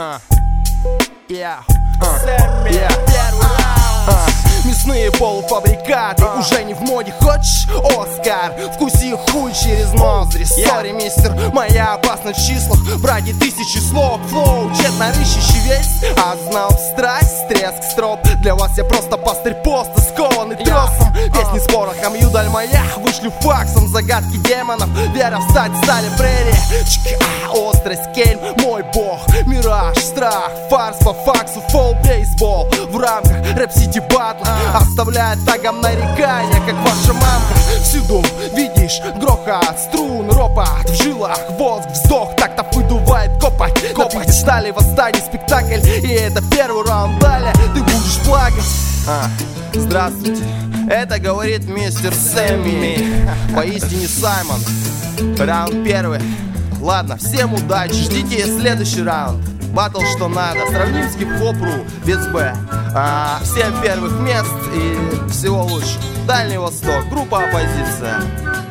Первый раунд. Мясные полуфабрикаты уже не в моде. Хочешь Оскар? Вкуси хуй через ноздри. Сори, мистер, моя опасность в числах. Браги тысячи слов, флоу, тщетно рыщущий весь. А знал страсть, треск, строп. Для вас я просто пастырь поста, скованный тросом. Песни с порохом, юдаль моя, вышлю факсом. Загадки демонов, вера встать, стали прерии. Острость, Кейн, мой бог. Мираж, страх, фарс по факсу, фол, бейсбол. В рамках рэп-сити батла оставляет тагом нарекания, как ваша мамка. Всюду видишь грохот струн, ропот в жилах, воск, вздох, так-то выдувает копоть. Копоть стали восстание, спектакль. И это первый раунд, далее ты будешь плакать. Здравствуйте, это говорит мистер Сэмми. Поистине Саймон. Раунд первый. Ладно, всем удачи, ждите следующий раунд. Баттл что надо, сравним с хип-хоп.ру, без Б. Всем первых мест и всего лучшего. Дальний Восток, группа Оппозиция.